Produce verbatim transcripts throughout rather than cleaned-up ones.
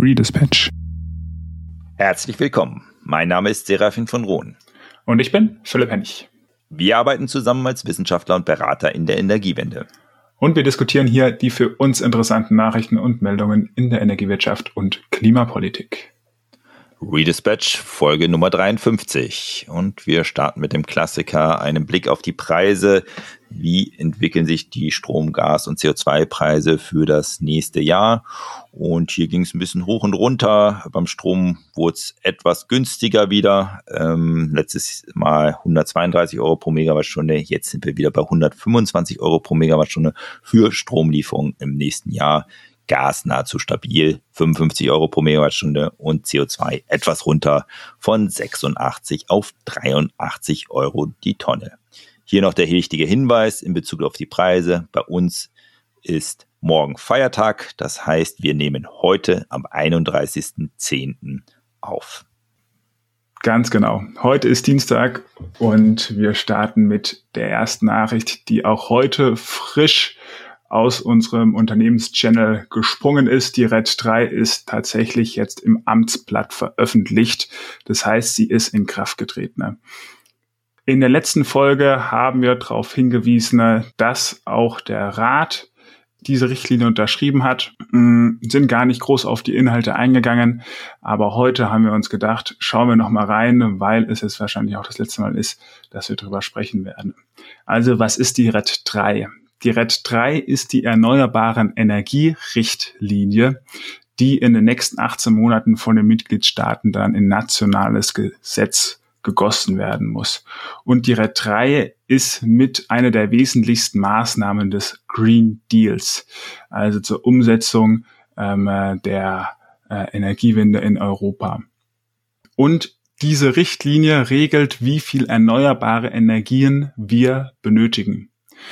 Redispatch. Herzlich willkommen. Mein Name ist Serafin von Rohn. Und ich bin Philipp Hennig. Wir arbeiten zusammen als Wissenschaftler und Berater in der Energiewende. Und wir diskutieren hier die für uns interessanten Nachrichten und Meldungen in der Energiewirtschaft und Klimapolitik. Redispatch, Folge Nummer dreiundfünfzig. Und wir starten mit dem Klassiker, einem Blick auf die Preise. Wie entwickeln sich die Strom-, Gas- und C O zwei Preise für das nächste Jahr? Und hier ging es ein bisschen hoch und runter. Beim Strom wurde es etwas günstiger wieder. Ähm, letztes Mal hundertzweiunddreißig Euro pro Megawattstunde. Jetzt sind wir wieder bei hundertfünfundzwanzig Euro pro Megawattstunde für Stromlieferung im nächsten Jahr. Gas nahezu stabil, fünfundfünfzig Euro pro Megawattstunde, und C O zwei etwas runter von sechsundachtzig auf dreiundachtzig Euro die Tonne. Hier noch der wichtige Hinweis in Bezug auf die Preise. Bei uns ist morgen Feiertag, das heißt, wir nehmen heute am einunddreißigsten zehnten auf. Ganz genau. Heute ist Dienstag und wir starten mit der ersten Nachricht, die auch heute frisch aus unserem Unternehmenschannel gesprungen ist. Die R E D drei ist tatsächlich jetzt im Amtsblatt veröffentlicht. Das heißt, sie ist in Kraft getreten. In der letzten Folge haben wir darauf hingewiesen, dass auch der Rat diese Richtlinie unterschrieben hat, sind gar nicht groß auf die Inhalte eingegangen. Aber heute haben wir uns gedacht, schauen wir noch mal rein, weil es jetzt wahrscheinlich auch das letzte Mal ist, dass wir darüber sprechen werden. Also, was ist die R E D drei? Die R E D drei ist die Erneuerbaren Energierichtlinie, die in den nächsten achtzehn Monaten von den Mitgliedstaaten dann in nationales Gesetz gegossen werden muss. Und die R E D drei ist mit einer der wesentlichsten Maßnahmen des Green Deals, also zur Umsetzung ähm, der äh, Energiewende in Europa. Und diese Richtlinie regelt, wie viel erneuerbare Energien wir benötigen.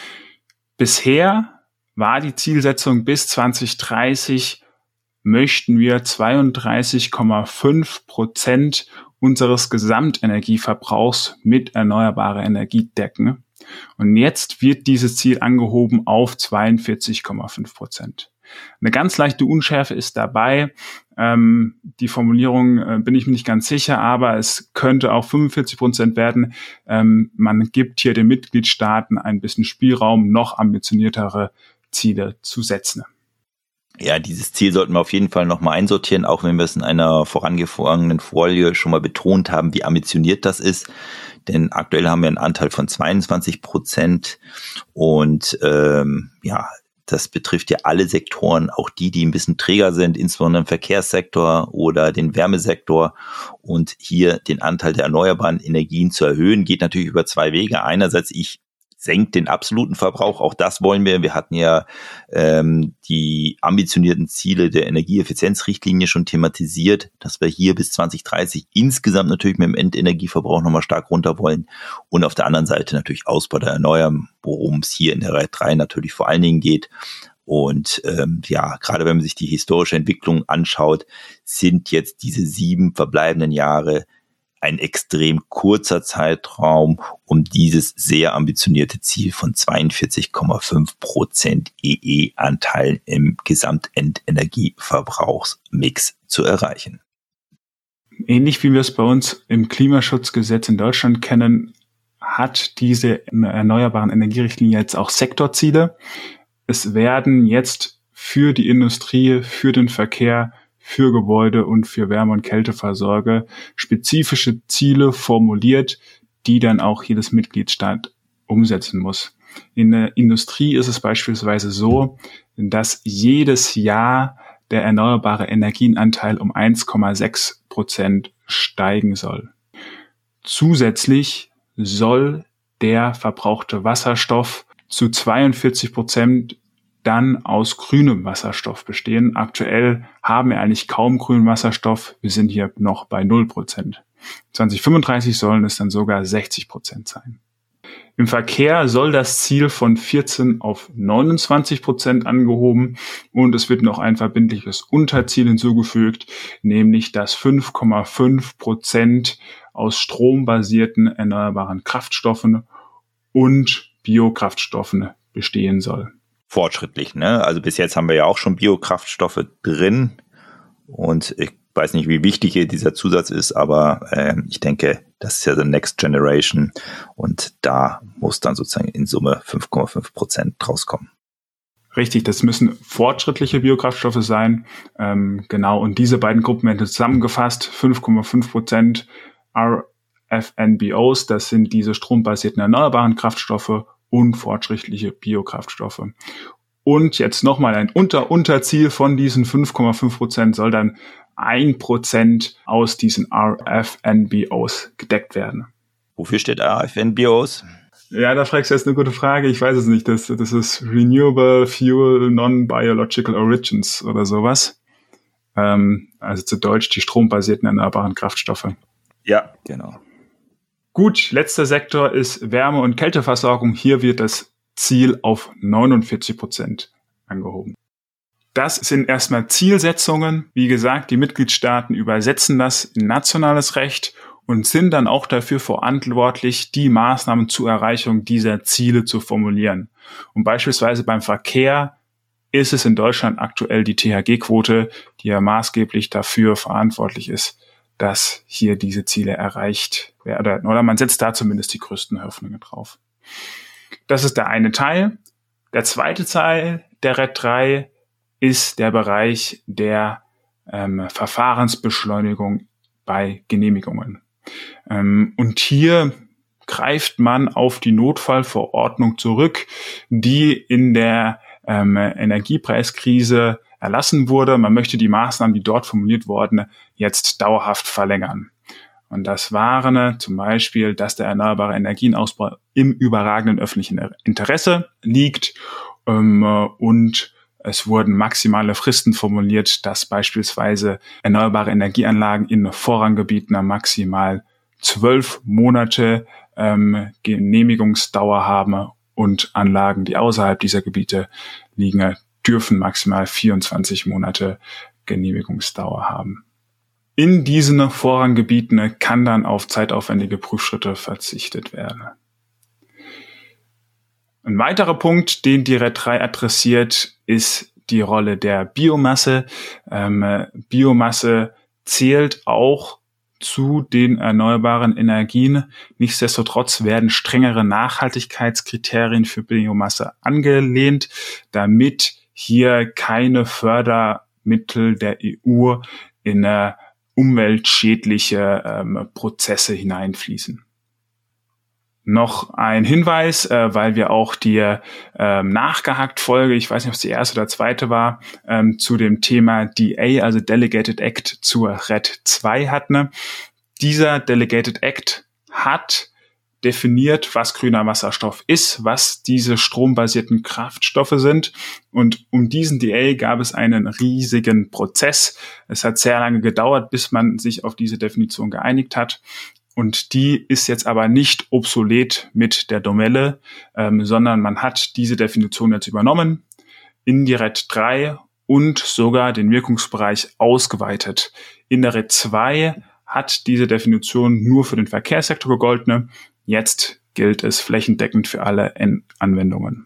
Bisher war die Zielsetzung, bis zwanzig dreißig möchten wir zweiunddreißig Komma fünf Prozent unseres Gesamtenergieverbrauchs mit erneuerbarer Energie decken. Und jetzt wird dieses Ziel angehoben auf zweiundvierzig Komma fünf Prozent. Eine ganz leichte Unschärfe ist dabei. Ähm, die Formulierung äh, bin ich mir nicht ganz sicher, aber es könnte auch fünfundvierzig Prozent werden. Ähm, man gibt hier den Mitgliedstaaten ein bisschen Spielraum, noch ambitioniertere Ziele zu setzen. Ja, dieses Ziel sollten wir auf jeden Fall nochmal einsortieren, auch wenn wir es in einer vorangegangenen Folie schon mal betont haben, wie ambitioniert das ist. Denn aktuell haben wir einen Anteil von zweiundzwanzig Prozent und ähm, ja, das betrifft ja alle Sektoren, auch die, die ein bisschen träger sind, insbesondere im Verkehrssektor oder den Wärmesektor. Und hier den Anteil der erneuerbaren Energien zu erhöhen, geht natürlich über zwei Wege. Einerseits, ich senke den absoluten Verbrauch, auch das wollen wir. Wir hatten ja ähm, die ambitionierten Ziele der Energieeffizienzrichtlinie schon thematisiert, dass wir hier bis zwanzig dreißig insgesamt natürlich mit dem Endenergieverbrauch nochmal stark runter wollen. Und auf der anderen Seite natürlich Ausbau der Erneuerbaren, worum es hier in der R E D drei natürlich vor allen Dingen geht. Und ähm, ja, gerade wenn man sich die historische Entwicklung anschaut, sind jetzt diese sieben verbleibenden Jahre ein extrem kurzer Zeitraum, um dieses sehr ambitionierte Ziel von zweiundvierzig Komma fünf Prozent E E-Anteil im Gesamtendenergieverbrauchsmix zu erreichen. Ähnlich wie wir es bei uns im Klimaschutzgesetz in Deutschland kennen, hat diese erneuerbaren Energierichtlinie jetzt auch Sektorziele. Es werden jetzt für die Industrie, für den Verkehr, für Gebäude und für Wärme- und Kälteversorger spezifische Ziele formuliert, die dann auch jedes Mitgliedstaat umsetzen muss. In der Industrie ist es beispielsweise so, dass jedes Jahr der erneuerbare Energienanteil um eins Komma sechs Prozent steigen soll. Zusätzlich soll der verbrauchte Wasserstoff zu zweiundvierzig Prozent dann aus grünem Wasserstoff bestehen. Aktuell haben wir eigentlich kaum grünen Wasserstoff. Wir sind hier noch bei null Prozent. zwanzig fünfunddreißig sollen es dann sogar sechzig Prozent sein. Im Verkehr soll das Ziel von vierzehn auf neunundzwanzig Prozent angehoben und es wird noch ein verbindliches Unterziel hinzugefügt, nämlich dass fünf Komma fünf Prozent aus strombasierten erneuerbaren Kraftstoffen und Biokraftstoffen bestehen soll. Fortschrittlich, ne? Also bis jetzt haben wir ja auch schon Biokraftstoffe drin Und ich weiß nicht, wie wichtig hier dieser Zusatz ist, aber äh, ich denke, das ist ja the next generation und da muss dann sozusagen in Summe fünf Komma fünf Prozent rauskommen. Richtig, das müssen fortschrittliche Biokraftstoffe sein. Ähm, genau, und diese beiden Gruppen werden zusammengefasst. fünf Komma fünf Prozent R F N B Os, das sind diese strombasierten erneuerbaren Kraftstoffe und fortschrittliche Biokraftstoffe. Und jetzt nochmal ein Unter-Unterziel von diesen fünf Komma fünf Prozent soll dann ein Prozent aus diesen R F N B Os gedeckt werden. Wofür steht R F N B Os? Ja, da fragst du jetzt eine gute Frage. Ich weiß es nicht. Das, das ist Renewable Fuel Non-Biological Origins oder sowas. Ähm, also zu Deutsch die strombasierten erneuerbaren Kraftstoffe. Ja, genau. Gut, letzter Sektor ist Wärme- und Kälteversorgung. Hier wird das Ziel auf neunundvierzig Prozent angehoben. Das sind erstmal Zielsetzungen. Wie gesagt, die Mitgliedstaaten übersetzen das in nationales Recht und sind dann auch dafür verantwortlich, die Maßnahmen zur Erreichung dieser Ziele zu formulieren. Und beispielsweise beim Verkehr ist es in Deutschland aktuell die T H G-Quote, die ja maßgeblich dafür verantwortlich ist, dass hier diese Ziele erreicht werden. Oder man setzt da zumindest die größten Hoffnungen drauf. Das ist der eine Teil. Der zweite Teil der R E D drei ist der Bereich der ähm, Verfahrensbeschleunigung bei Genehmigungen. Ähm, und hier greift man auf die Notfallverordnung zurück, die in der ähm, Energiepreiskrise erlassen wurde. Man möchte die Maßnahmen, die dort formuliert wurden, jetzt dauerhaft verlängern. Und das waren äh, zum Beispiel, dass der erneuerbare Energienausbau im überragenden öffentlichen Interesse liegt ähm, und es wurden maximale Fristen formuliert, dass beispielsweise erneuerbare Energieanlagen in Vorranggebieten maximal zwölf Monate ähm, Genehmigungsdauer haben und Anlagen, die außerhalb dieser Gebiete liegen, dürfen maximal vierundzwanzig Monate Genehmigungsdauer haben. In diesen Vorranggebieten kann dann auf zeitaufwendige Prüfschritte verzichtet werden. Ein weiterer Punkt, den die R E D drei adressiert, ist die Rolle der Biomasse. Ähm, Biomasse zählt auch zu den erneuerbaren Energien. Nichtsdestotrotz werden strengere Nachhaltigkeitskriterien für Biomasse angelehnt, damit hier keine Fördermittel der E U in äh, umweltschädliche ähm, Prozesse hineinfließen. Noch ein Hinweis, äh, weil wir auch die ähm, Nachgehakt-Folge, ich weiß nicht, ob es die erste oder zweite war, ähm, zu dem Thema D A, also Delegated Act zur R E D zwei hatten. Dieser Delegated Act hat definiert, was grüner Wasserstoff ist, was diese strombasierten Kraftstoffe sind. Und um diesen D A gab es einen riesigen Prozess. Es hat sehr lange gedauert, bis man sich auf diese Definition geeinigt hat. Und die ist jetzt aber nicht obsolet mit der Domelle, ähm, sondern man hat diese Definition jetzt übernommen in die R E D drei und sogar den Wirkungsbereich ausgeweitet. In der R E D zwei hat diese Definition nur für den Verkehrssektor gegolten. Jetzt gilt es flächendeckend für alle Anwendungen.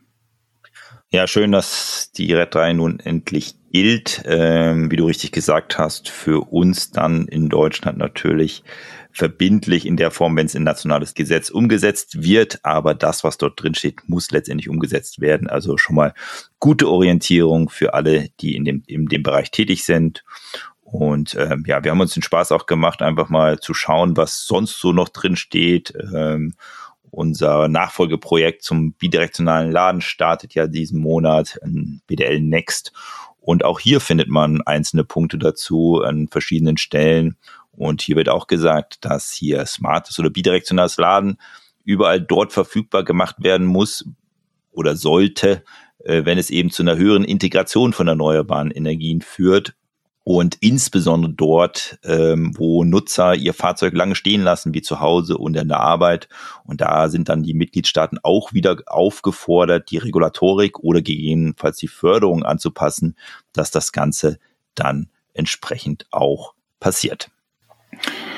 Ja, schön, dass die R E D drei nun endlich gilt. Ähm, wie du richtig gesagt hast, für uns dann in Deutschland natürlich verbindlich in der Form, wenn es in nationales Gesetz umgesetzt wird. Aber das, was dort drin steht, muss letztendlich umgesetzt werden. Also schon mal gute Orientierung für alle, die in dem, in dem Bereich tätig sind. Und ähm, ja, wir haben uns den Spaß auch gemacht, einfach mal zu schauen, was sonst so noch drin steht. Ähm, unser Nachfolgeprojekt zum bidirektionalen Laden startet ja diesen Monat, ein B D L Next. Und auch hier findet man einzelne Punkte dazu an verschiedenen Stellen. Und hier wird auch gesagt, dass hier smartes oder bidirektionales Laden überall dort verfügbar gemacht werden muss oder sollte, äh, wenn es eben zu einer höheren Integration von erneuerbaren Energien führt. Und insbesondere dort, ähm, wo Nutzer ihr Fahrzeug lange stehen lassen, wie zu Hause und in der Arbeit. Und da sind dann die Mitgliedstaaten auch wieder aufgefordert, die Regulatorik oder gegebenenfalls die Förderung anzupassen, dass das Ganze dann entsprechend auch passiert.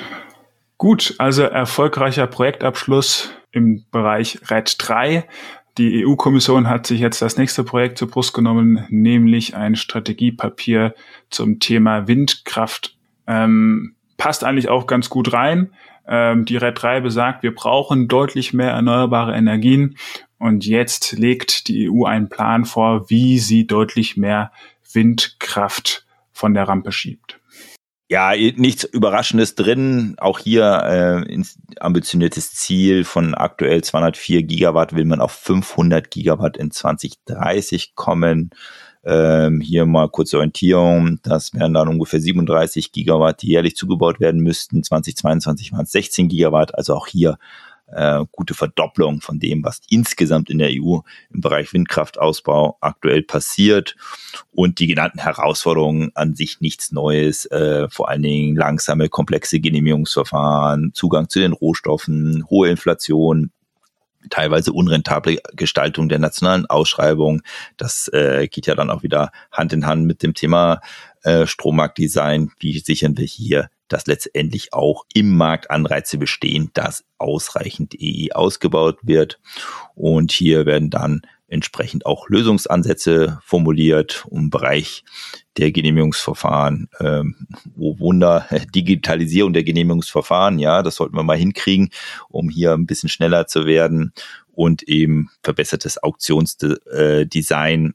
Gut, also erfolgreicher Projektabschluss im Bereich R E D drei. Die E U-Kommission hat sich jetzt das nächste Projekt zur Brust genommen, nämlich ein Strategiepapier zum Thema Windkraft. Ähm, passt eigentlich auch ganz gut rein. Ähm, die R E D drei besagt, wir brauchen deutlich mehr erneuerbare Energien. Und jetzt legt die E U einen Plan vor, wie sie deutlich mehr Windkraft von der Rampe schiebt. Ja, nichts Überraschendes drin. Auch hier äh, ein ambitioniertes Ziel von aktuell zweihundertvier Gigawatt will man auf fünfhundert Gigawatt in zwanzig dreißig kommen. Ähm, hier mal kurze Orientierung. Das wären dann ungefähr siebenunddreißig Gigawatt, die jährlich zugebaut werden müssten. zwanzig zweiundzwanzig waren es sechzehn Gigawatt. Also auch hier äh, gute Verdopplung von dem, was insgesamt in der E U im Bereich Windkraftausbau aktuell passiert. Und die genannten Herausforderungen an sich nichts Neues, äh, vor allen Dingen langsame, komplexe Genehmigungsverfahren, Zugang zu den Rohstoffen, hohe Inflation, teilweise unrentable Gestaltung der nationalen Ausschreibung. Das äh, geht ja dann auch wieder Hand in Hand mit dem Thema äh, Strommarktdesign. Wie sichern wir hier, dass letztendlich auch im Markt Anreize bestehen, dass ausreichend E E ausgebaut wird? Und hier werden dann entsprechend auch Lösungsansätze formuliert im Bereich der Genehmigungsverfahren. Ähm, oh Wunder, Digitalisierung der Genehmigungsverfahren, ja, das sollten wir mal hinkriegen, um hier ein bisschen schneller zu werden, und eben verbessertes Auktionsdesign,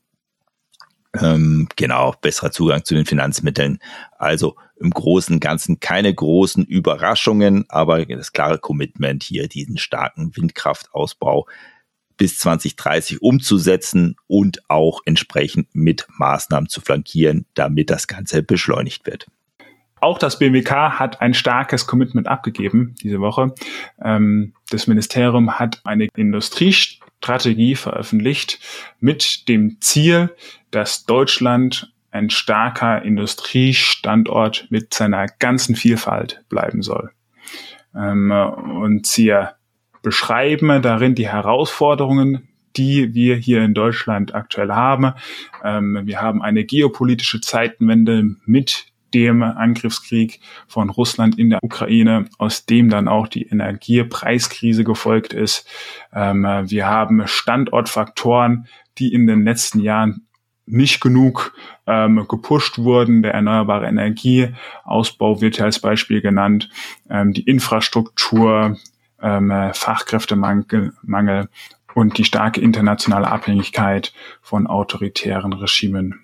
ähm, genau, besserer Zugang zu den Finanzmitteln. Also im Großen und Ganzen keine großen Überraschungen, aber das klare Commitment hier, diesen starken Windkraftausbau bis zwanzig dreißig umzusetzen und auch entsprechend mit Maßnahmen zu flankieren, damit das Ganze beschleunigt wird. Auch das B M W K hat ein starkes Commitment abgegeben diese Woche. Ähm, das Ministerium hat eine Industriestrategie veröffentlicht mit dem Ziel, dass Deutschland ein starker Industriestandort mit seiner ganzen Vielfalt bleiben soll. Ähm, und sie beschreiben darin die Herausforderungen, die wir hier in Deutschland aktuell haben. Ähm, wir haben eine geopolitische Zeitenwende mit dem Angriffskrieg von Russland in der Ukraine, aus dem dann auch die Energiepreiskrise gefolgt ist. Ähm, wir haben Standortfaktoren, die in den letzten Jahren nicht genug ähm, gepusht wurden. Der erneuerbare Energieausbau wird ja als Beispiel genannt. Ähm, die Infrastruktur, ähm, Fachkräftemangel Mangel und die starke internationale Abhängigkeit von autoritären Regimen.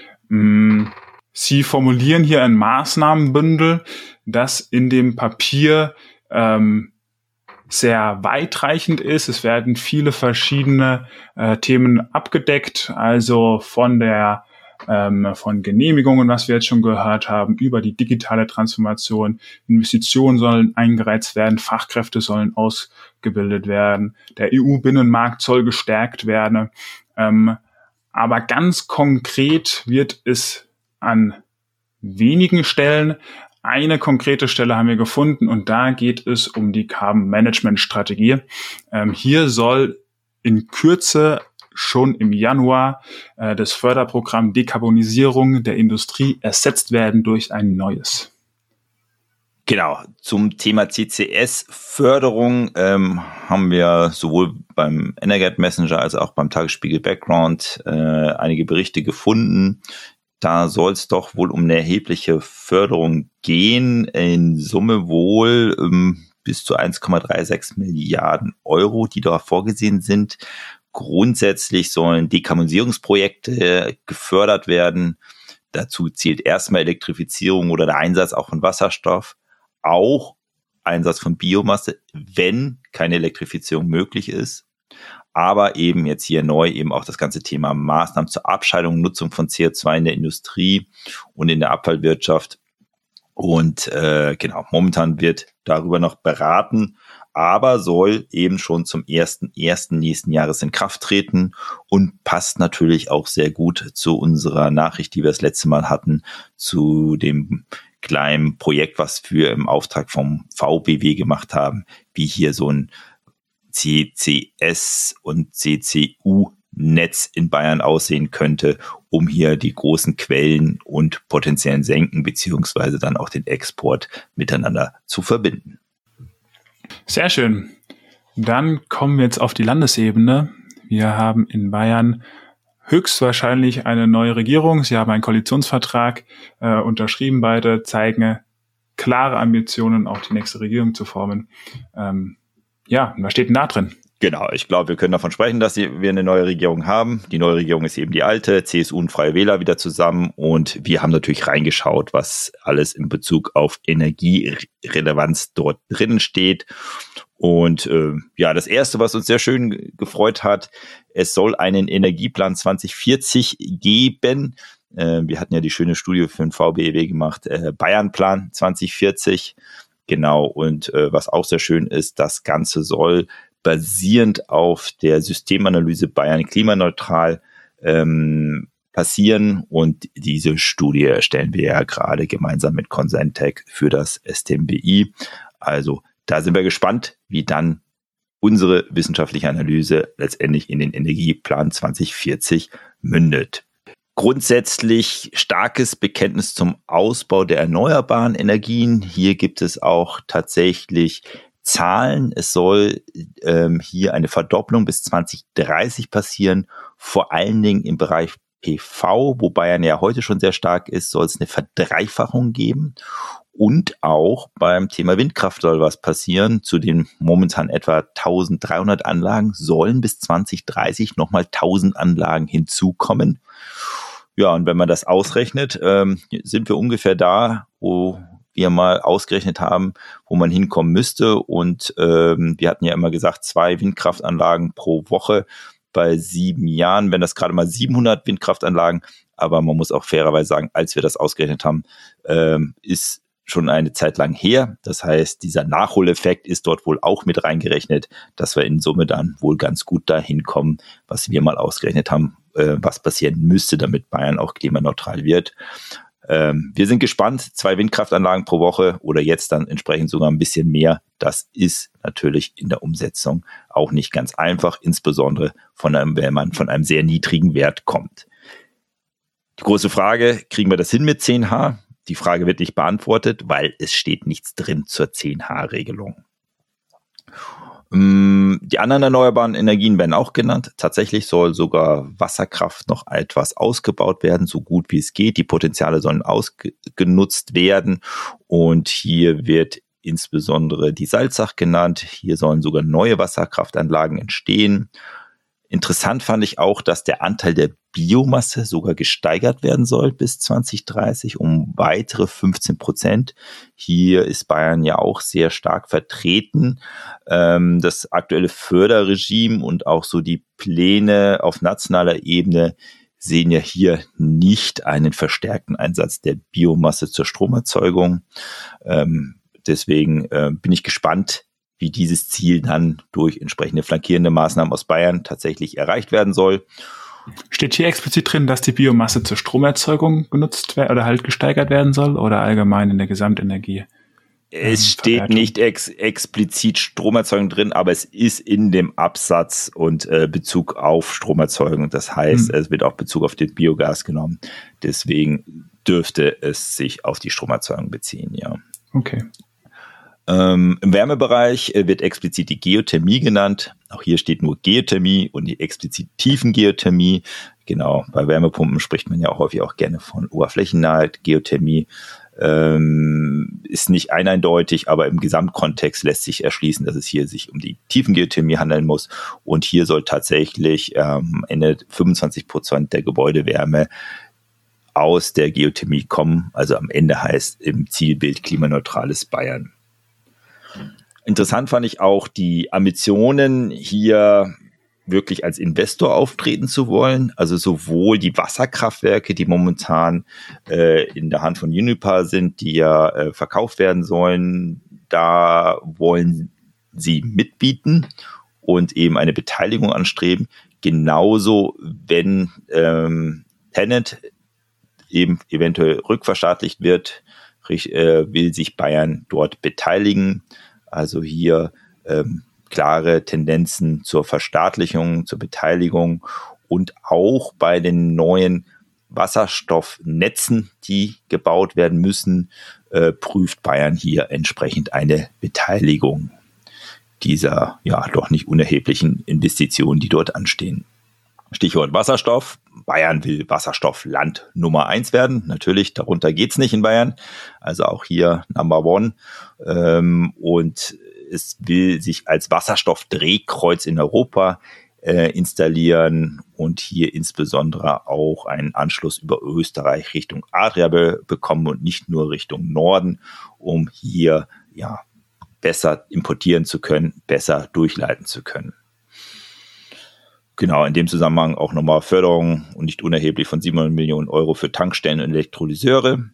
Mm. Sie formulieren hier ein Maßnahmenbündel, das in dem Papier ähm, sehr weitreichend ist. Es werden viele verschiedene äh, Themen abgedeckt, also von der ähm, von Genehmigungen, was wir jetzt schon gehört haben, über die digitale Transformation. Investitionen sollen eingereizt werden, Fachkräfte sollen ausgebildet werden, der E U-Binnenmarkt soll gestärkt werden. Ähm, aber ganz konkret wird es an wenigen Stellen. Eine konkrete Stelle haben wir gefunden und da geht es um die Carbon Management Strategie. Ähm, hier soll in Kürze schon im Januar äh, das Förderprogramm Dekarbonisierung der Industrie ersetzt werden durch ein neues. Genau, zum Thema C C S-Förderung ähm, haben wir sowohl beim Energate Messenger als auch beim Tagesspiegel Background äh, einige Berichte gefunden. Da soll es doch wohl um eine erhebliche Förderung gehen, in Summe wohl ähm, bis zu eins Komma sechsunddreißig Milliarden Euro, die da vorgesehen sind. Grundsätzlich sollen Dekarbonisierungsprojekte gefördert werden. Dazu zählt erstmal Elektrifizierung oder der Einsatz auch von Wasserstoff, auch Einsatz von Biomasse, wenn keine Elektrifizierung möglich ist. Aber eben jetzt hier neu eben auch das ganze Thema Maßnahmen zur Abscheidung und Nutzung von C O zwei in der Industrie und in der Abfallwirtschaft. Und äh, genau, momentan wird darüber noch beraten, aber soll eben schon zum ersten ersten nächsten Jahres in Kraft treten und passt natürlich auch sehr gut zu unserer Nachricht, die wir das letzte Mal hatten, zu dem kleinen Projekt, was wir im Auftrag vom V B W gemacht haben, wie hier so ein C C S und C C U-Netz in Bayern aussehen könnte, um hier die großen Quellen und potenziellen Senken beziehungsweise dann auch den Export miteinander zu verbinden. Sehr schön. Dann kommen wir jetzt auf die Landesebene. Wir haben in Bayern höchstwahrscheinlich eine neue Regierung. Sie haben einen Koalitionsvertrag äh, unterschrieben. Beide zeigen klare Ambitionen, auch die nächste Regierung zu formen. Ähm, ja, was steht denn da drin? Genau, ich glaube, wir können davon sprechen, dass wir eine neue Regierung haben. Die neue Regierung ist eben die alte, C S U und Freie Wähler wieder zusammen. Und wir haben natürlich reingeschaut, was alles in Bezug auf Energierelevanz dort drin steht. Und äh, ja, das Erste, was uns sehr schön gefreut hat, es soll einen Energieplan zwanzig vierzig geben. Äh, wir hatten ja die schöne Studie für den V B E W gemacht, äh, Bayernplan zwanzig vierzig. Genau, und äh, was auch sehr schön ist, das Ganze soll basierend auf der Systemanalyse Bayern klimaneutral ähm, passieren. Und diese Studie erstellen wir ja gerade gemeinsam mit Consentec für das S T M B I. Also da sind wir gespannt, wie dann unsere wissenschaftliche Analyse letztendlich in den Energieplan zwanzig vierzig mündet. Grundsätzlich starkes Bekenntnis zum Ausbau der erneuerbaren Energien. Hier gibt es auch tatsächlich Zahlen. Es soll ähm, hier eine Verdopplung bis zwanzig dreißig passieren, vor allen Dingen im Bereich P V, wo Bayern ja heute schon sehr stark ist, soll es eine Verdreifachung geben. Und auch beim Thema Windkraft soll was passieren. Zu den momentan etwa eintausenddreihundert Anlagen sollen bis zwanzig dreißig nochmal tausend Anlagen hinzukommen. Ja, und wenn man das ausrechnet, ähm, sind wir ungefähr da, wo wir mal ausgerechnet haben, wo man hinkommen müsste. Und ähm, wir hatten ja immer gesagt, zwei Windkraftanlagen pro Woche bei sieben Jahren, wenn das gerade mal siebenhundert Windkraftanlagen. Aber man muss auch fairerweise sagen, als wir das ausgerechnet haben, ähm, ist schon eine Zeit lang her. Das heißt, dieser Nachholeffekt ist dort wohl auch mit reingerechnet, dass wir in Summe dann wohl ganz gut dahin kommen, was wir mal ausgerechnet haben, äh, was passieren müsste, damit Bayern auch klimaneutral wird. Ähm, wir sind gespannt, zwei Windkraftanlagen pro Woche oder jetzt dann entsprechend sogar ein bisschen mehr. Das ist natürlich in der Umsetzung auch nicht ganz einfach, insbesondere von einem, wenn man von einem sehr niedrigen Wert kommt. Die große Frage, kriegen wir das hin mit zehn H? Die Frage wird nicht beantwortet, weil es steht nichts drin zur zehn H-Regelung. Die anderen erneuerbaren Energien werden auch genannt. Tatsächlich soll sogar Wasserkraft noch etwas ausgebaut werden, so gut wie es geht. Die Potenziale sollen ausgenutzt werden. Und hier wird insbesondere die Salzach genannt. Hier sollen sogar neue Wasserkraftanlagen entstehen. Interessant fand ich auch, dass der Anteil der Biomasse sogar gesteigert werden soll bis zwanzig dreißig um weitere fünfzehn Prozent. Hier ist Bayern ja auch sehr stark vertreten. Ähm, das aktuelle Förderregime und auch so die Pläne auf nationaler Ebene sehen ja hier nicht einen verstärkten Einsatz der Biomasse zur Stromerzeugung. Ähm, deswegen äh, bin ich gespannt, wie dieses Ziel dann durch entsprechende flankierende Maßnahmen aus Bayern tatsächlich erreicht werden soll. Steht hier explizit drin, dass die Biomasse zur Stromerzeugung genutzt werden oder halt gesteigert werden soll oder allgemein in der Gesamtenergie? Es ähm, steht Verwertung. Nicht ex- explizit Stromerzeugung drin, aber es ist in dem Absatz und äh, Bezug auf Stromerzeugung. Das heißt, hm. es wird auch Bezug auf den Biogas genommen. Deswegen dürfte es sich auf die Stromerzeugung beziehen, ja. Okay. Ähm, im Wärmebereich äh, wird explizit die Geothermie genannt. Auch hier steht nur Geothermie und die explizit Tiefengeothermie. Genau, bei Wärmepumpen spricht man ja auch häufig auch gerne von oberflächennaher Geothermie. Ähm, ist nicht eindeutig, aber im Gesamtkontext lässt sich erschließen, dass es hier sich um die Tiefengeothermie handeln muss. Und hier soll tatsächlich ähm, Ende fünfundzwanzig Prozent der Gebäudewärme aus der Geothermie kommen. Also am Ende heißt im Zielbild klimaneutrales Bayern. Interessant fand ich auch die Ambitionen, hier wirklich als Investor auftreten zu wollen. Also sowohl die Wasserkraftwerke, die momentan äh, in der Hand von Uniper sind, die ja äh, verkauft werden sollen, da wollen sie mitbieten und eben eine Beteiligung anstreben. Genauso, wenn ähm, TenneT eben eventuell rückverstaatlicht wird, äh, will sich Bayern dort beteiligen. Also hier ähm, klare Tendenzen zur Verstaatlichung, zur Beteiligung und auch bei den neuen Wasserstoffnetzen, die gebaut werden müssen, äh, prüft Bayern hier entsprechend eine Beteiligung. dieser ja doch nicht unerheblichen Investitionen, die dort anstehen. Stichwort Wasserstoff. Bayern will Wasserstoffland Nummer eins werden. Natürlich, darunter geht's nicht in Bayern. Also auch hier Number One. Ähm, und es will sich als Wasserstoffdrehkreuz in Europa äh, installieren und hier insbesondere auch einen Anschluss über Österreich Richtung Adria be- bekommen und nicht nur Richtung Norden, um hier ja besser importieren zu können, besser durchleiten zu können. Genau, in dem Zusammenhang auch nochmal Förderung und nicht unerheblich von siebenhundert Millionen Euro für Tankstellen und Elektrolyseure.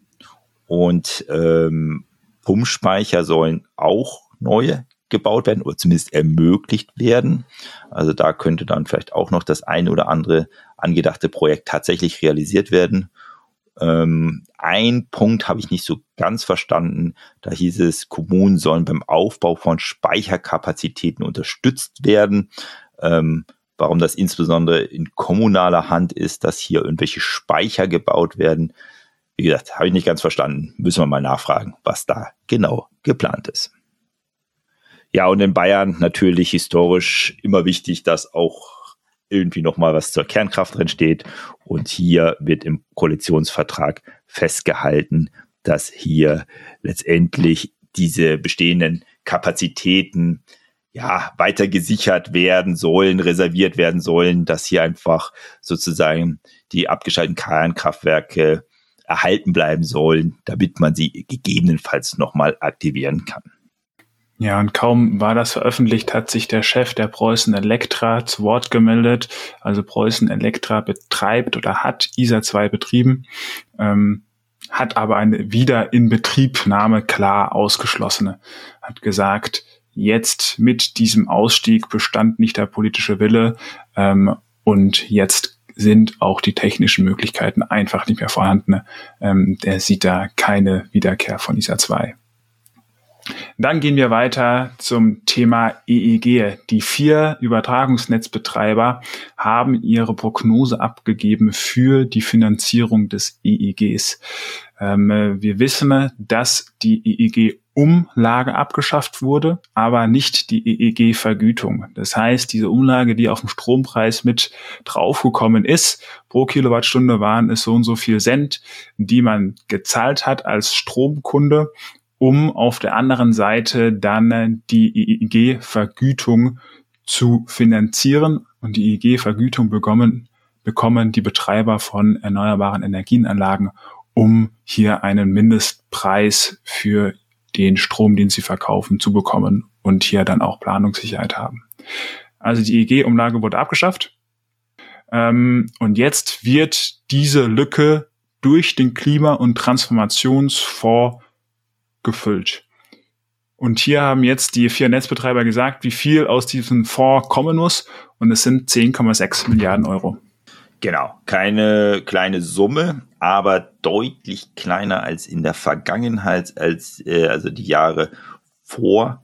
Und ähm, Pumpspeicher sollen auch neue gebaut werden oder zumindest ermöglicht werden. Also da könnte dann vielleicht auch noch das eine oder andere angedachte Projekt tatsächlich realisiert werden. Ähm, ein Punkt habe ich nicht so ganz verstanden. Da hieß es, Kommunen sollen beim Aufbau von Speicherkapazitäten unterstützt werden. Ähm, warum das insbesondere in kommunaler Hand ist, dass hier irgendwelche Speicher gebaut werden. Wie gesagt, habe ich nicht ganz verstanden. Müssen wir mal nachfragen, was da genau geplant ist. Ja, und in Bayern natürlich historisch immer wichtig, dass auch irgendwie nochmal was zur Kernkraft drin steht. Und hier wird im Koalitionsvertrag festgehalten, dass hier letztendlich diese bestehenden Kapazitäten ja weiter gesichert werden sollen, reserviert werden sollen, dass hier einfach sozusagen die abgeschalteten Kernkraftwerke erhalten bleiben sollen, damit man sie gegebenenfalls nochmal aktivieren kann. Ja, und kaum war das veröffentlicht, hat sich der Chef der Preußen Elektra zu Wort gemeldet. Also Preußen Elektra betreibt oder hat I S A zwei betrieben, ähm, hat aber eine Wiederinbetriebnahme klar ausgeschlossene. Hat gesagt, jetzt mit diesem Ausstieg bestand nicht der politische Wille ähm, und jetzt sind auch die technischen Möglichkeiten einfach nicht mehr vorhanden. Ähm, der sieht da keine Wiederkehr von I S A zwei. Dann gehen wir weiter zum Thema E E G. Die vier Übertragungsnetzbetreiber haben ihre Prognose abgegeben für die Finanzierung des E E Gs. Ähm, wir wissen, dass die E E G-Umlage abgeschafft wurde, aber nicht die E E G-Vergütung. Das heißt, diese Umlage, die auf dem Strompreis mit draufgekommen ist, pro Kilowattstunde waren es so und so viel Cent, die man gezahlt hat als Stromkunde, um auf der anderen Seite dann die E E G-Vergütung zu finanzieren. Und die E E G-Vergütung bekommen, bekommen die Betreiber von erneuerbaren Energienanlagen, um hier einen Mindestpreis für den Strom, den sie verkaufen, zu bekommen und hier dann auch Planungssicherheit haben. Also die E E G-Umlage wurde abgeschafft. Ähm, und jetzt wird diese Lücke durch den Klima- und Transformationsfonds gefüllt. Und hier haben jetzt die vier Netzbetreiber gesagt, wie viel aus diesem Fonds kommen muss. Und es sind zehn Komma sechs Milliarden Euro. Genau, keine kleine Summe, aber deutlich kleiner als in der Vergangenheit, als äh, also die Jahre vor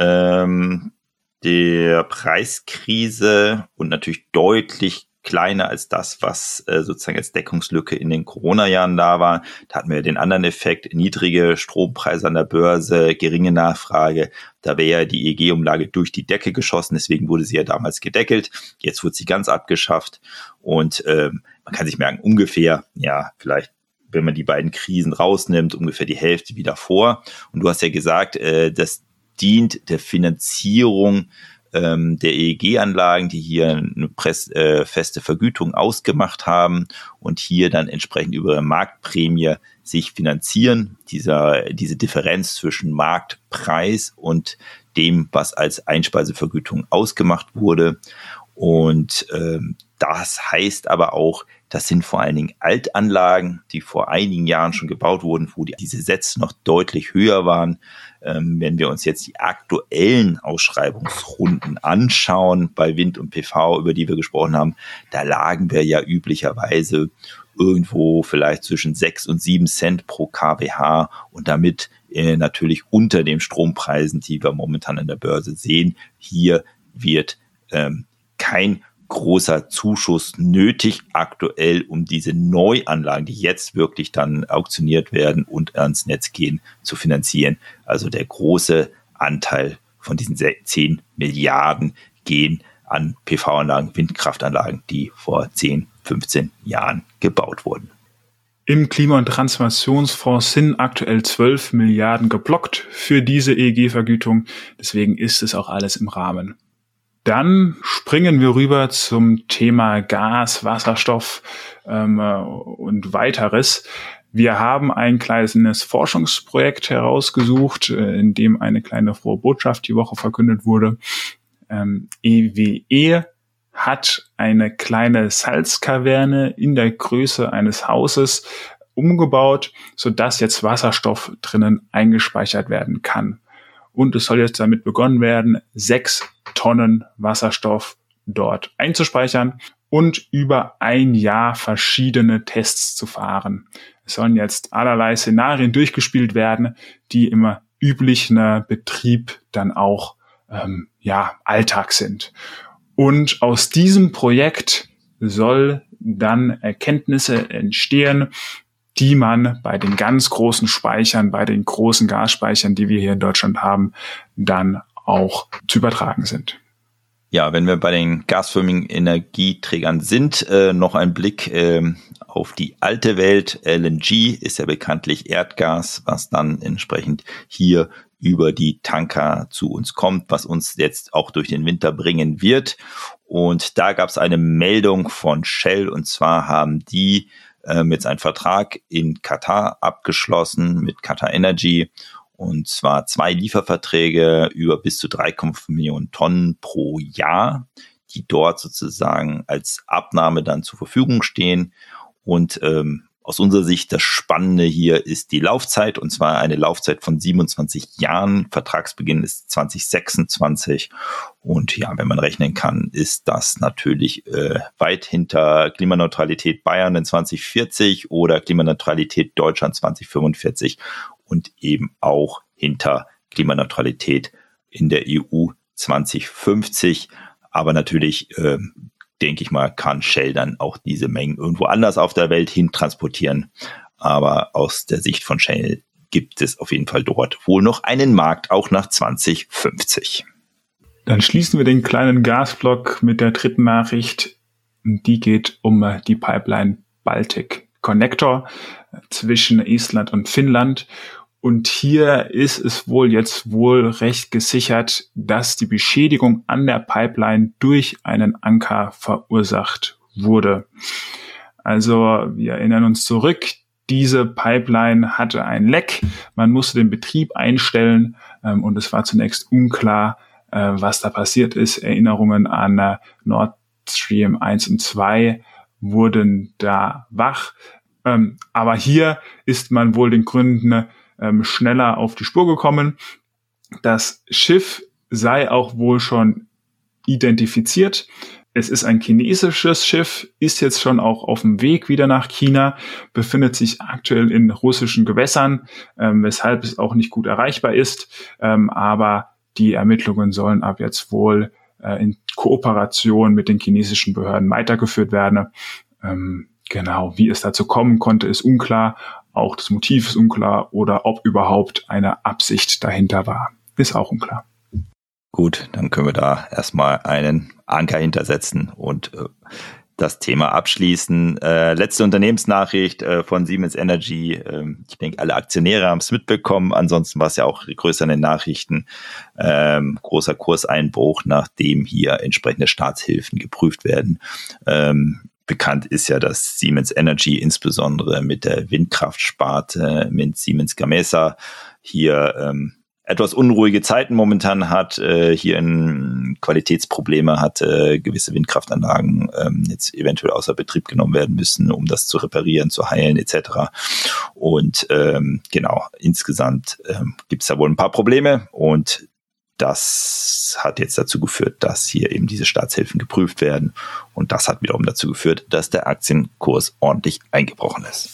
ähm, der Preiskrise und natürlich deutlich kleiner als das, was äh, sozusagen als Deckungslücke in den Corona-Jahren da war. Da hatten wir den anderen Effekt, niedrige Strompreise an der Börse, geringe Nachfrage. Da wäre ja die E E G-Umlage durch die Decke geschossen, deswegen wurde sie ja damals gedeckelt. Jetzt wird sie ganz abgeschafft und ähm, man kann sich merken, ungefähr, ja, vielleicht, wenn man die beiden Krisen rausnimmt, ungefähr die Hälfte wie davor. Und du hast ja gesagt, äh, das dient der Finanzierung der E E G-Anlagen, die hier eine Press, äh, feste Vergütung ausgemacht haben und hier dann entsprechend über eine Marktprämie sich finanzieren. Dieser, diese Differenz zwischen Marktpreis und dem, was als Einspeisevergütung ausgemacht wurde. Und ähm, das heißt aber auch, das sind vor allen Dingen Altanlagen, die vor einigen Jahren schon gebaut wurden, wo die, diese Sätze noch deutlich höher waren. Ähm, wenn wir uns jetzt die aktuellen Ausschreibungsrunden anschauen bei Wind und P V, über die wir gesprochen haben, da lagen wir ja üblicherweise irgendwo vielleicht zwischen sechs und sieben Cent pro Kilowattstunden und damit äh, natürlich unter den Strompreisen, die wir momentan an der Börse sehen. Hier wird ähm, kein großer Zuschuss nötig aktuell, um diese Neuanlagen, die jetzt wirklich dann auktioniert werden und ans Netz gehen, zu finanzieren. Also der große Anteil von diesen zehn Milliarden gehen an P V-Anlagen, Windkraftanlagen, die vor zehn, fünfzehn Jahren gebaut wurden. Im Klima- und Transformationsfonds sind aktuell zwölf Milliarden geblockt für diese E E G-Vergütung. Deswegen ist es auch alles im Rahmen. Dann springen wir rüber zum Thema Gas, Wasserstoff ähm, und weiteres. Wir haben ein kleines Forschungsprojekt herausgesucht, in dem eine kleine frohe Botschaft die Woche verkündet wurde. Ähm, E W E hat eine kleine Salzkaverne in der Größe eines Hauses umgebaut, sodass jetzt Wasserstoff drinnen eingespeichert werden kann. Und es soll jetzt damit begonnen werden, sechs Tonnen Wasserstoff dort einzuspeichern und über ein Jahr verschiedene Tests zu fahren. Es sollen jetzt allerlei Szenarien durchgespielt werden, die im üblichen Betrieb dann auch ähm, ja Alltag sind. Und aus diesem Projekt soll dann Erkenntnisse entstehen, die man bei den ganz großen Speichern, bei den großen Gasspeichern, die wir hier in Deutschland haben, dann auch zu übertragen sind. Ja, wenn wir bei den gasförmigen Energieträgern sind, äh, noch ein Blick äh, auf die alte Welt. L N G ist ja bekanntlich Erdgas, was dann entsprechend hier über die Tanker zu uns kommt, was uns jetzt auch durch den Winter bringen wird. Und da gab es eine Meldung von Shell, und zwar haben die ähm, jetzt einen Vertrag in Katar abgeschlossen mit Qatar Energy, und zwar zwei Lieferverträge über bis zu drei Komma fünf Millionen Tonnen pro Jahr, die dort sozusagen als Abnahme dann zur Verfügung stehen. Und ähm, aus unserer Sicht das Spannende hier ist die Laufzeit, und zwar eine Laufzeit von siebenundzwanzig Jahren. Vertragsbeginn ist zwanzig sechsundzwanzig. Und ja, wenn man rechnen kann, ist das natürlich äh, weit hinter Klimaneutralität Bayern in zwanzig vierzig oder Klimaneutralität Deutschland zwanzig fünfundvierzig und eben auch hinter Klimaneutralität in der E U zwanzig fünfzig. Aber natürlich äh, denke ich mal, kann Shell dann auch diese Mengen irgendwo anders auf der Welt hin transportieren. Aber aus der Sicht von Shell gibt es auf jeden Fall dort wohl noch einen Markt, auch nach zwanzig fünfzig. Dann schließen wir den kleinen Gasblock mit der dritten Nachricht. Die geht um die Pipeline Baltic Connector zwischen Estland und Finnland. Und hier ist es wohl jetzt wohl recht gesichert, dass die Beschädigung an der Pipeline durch einen Anker verursacht wurde. Also wir erinnern uns zurück, diese Pipeline hatte ein Leck, man musste den Betrieb einstellen ähm, und es war zunächst unklar, äh, was da passiert ist. Erinnerungen an äh, Nord Stream eins und zwei wurden da wach. Ähm, aber hier ist man wohl den Gründen ähm, schneller auf die Spur gekommen. Das Schiff sei auch wohl schon identifiziert. Es ist ein chinesisches Schiff, ist jetzt schon auch auf dem Weg wieder nach China, befindet sich aktuell in russischen Gewässern, ähm, weshalb es auch nicht gut erreichbar ist. Ähm, aber die Ermittlungen sollen ab jetzt wohl äh, in Kooperation mit den chinesischen Behörden weitergeführt werden. Ähm, genau, wie es dazu kommen konnte, ist unklar. Auch das Motiv ist unklar oder ob überhaupt eine Absicht dahinter war, ist auch unklar. Gut, dann können wir da erstmal einen Anker hintersetzen und äh, das Thema abschließen. Äh, letzte Unternehmensnachricht äh, von Siemens Energy. Äh, ich denke, alle Aktionäre haben es mitbekommen. Ansonsten war es ja auch größer in den Nachrichten. Ähm, großer Kurseinbruch, nachdem hier entsprechende Staatshilfen geprüft werden. Ähm, bekannt ist ja, dass Siemens Energy insbesondere mit der Windkraftsparte, mit Siemens Gamesa hier ähm, etwas unruhige Zeiten momentan hat, äh, hier in Qualitätsprobleme hat, äh, gewisse Windkraftanlagen ähm, jetzt eventuell außer Betrieb genommen werden müssen, um das zu reparieren, zu heilen et cetera. Und ähm, genau, insgesamt ähm, gibt es da wohl ein paar Probleme, und das hat jetzt dazu geführt, dass hier eben diese Staatshilfen geprüft werden, und das hat wiederum dazu geführt, dass der Aktienkurs ordentlich eingebrochen ist.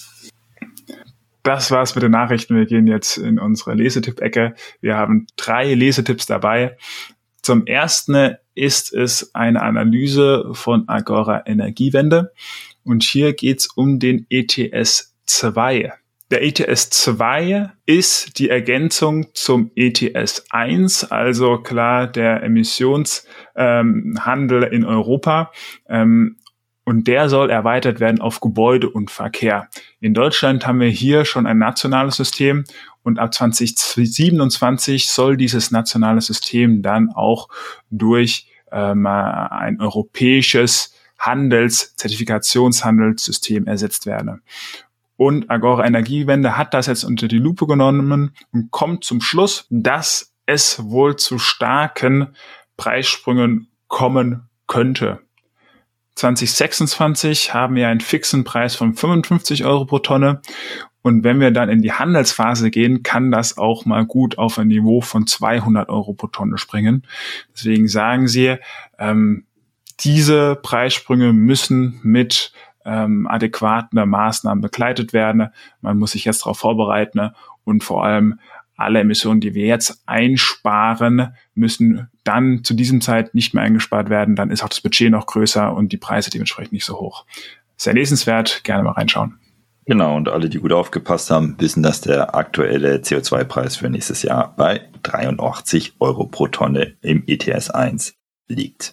Das war's mit den Nachrichten. Wir gehen jetzt in unsere Lesetipp-Ecke. Wir haben drei Lesetipps dabei. Zum ersten ist es eine Analyse von Agora Energiewende. Und hier geht's um den E T S zwei. Der E T S zwei ist die Ergänzung zum E T S eins, also klar der Emissionshandel ähm, in Europa. Ähm, und der soll erweitert werden auf Gebäude und Verkehr. In Deutschland haben wir hier schon ein nationales System und ab zwanzig siebenundzwanzig soll dieses nationale System dann auch durch ähm, ein europäisches Handels-, Zertifikationshandelssystem ersetzt werden. Und Agora Energiewende hat das jetzt unter die Lupe genommen und kommt zum Schluss, dass es wohl zu starken Preissprüngen kommen könnte. zwanzig sechsundzwanzig haben wir einen fixen Preis von fünfundfünfzig Euro pro Tonne. Und wenn wir dann in die Handelsphase gehen, kann das auch mal gut auf ein Niveau von zweihundert Euro pro Tonne springen. Deswegen sagen sie, ähm, diese Preissprünge müssen mit ähm, adäquaten Maßnahmen begleitet werden. Man muss sich jetzt darauf vorbereiten und vor allem alle Emissionen, die wir jetzt einsparen, müssen dann zu diesem Zeit nicht mehr eingespart werden. Dann ist auch das Budget noch größer und die Preise dementsprechend nicht so hoch. Sehr lesenswert, gerne mal reinschauen. Genau, und alle, die gut aufgepasst haben, wissen, dass der aktuelle C O zwei Preis für nächstes Jahr bei dreiundachtzig Euro pro Tonne im E T S eins liegt.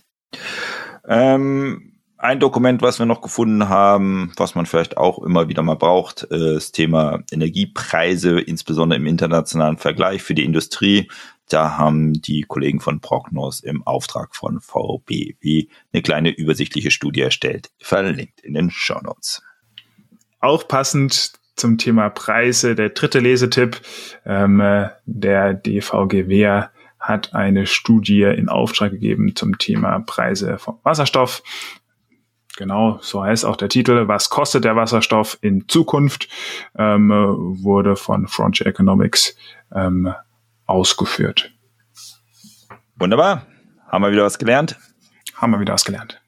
Ähm, ein Dokument, was wir noch gefunden haben, was man vielleicht auch immer wieder mal braucht, ist das Thema Energiepreise, insbesondere im internationalen Vergleich für die Industrie. Da haben die Kollegen von Prognos im Auftrag von V B W eine kleine übersichtliche Studie erstellt, verlinkt in den Shownotes. Auch passend zum Thema Preise, der dritte Lesetipp, ähm, der D V G W hat eine Studie in Auftrag gegeben zum Thema Preise von Wasserstoff. Genau, so heißt auch der Titel. Was kostet der Wasserstoff in Zukunft? Ähm, wurde von Frontier Economics ähm, ausgeführt. Wunderbar. Haben wir wieder was gelernt? Haben wir wieder was gelernt.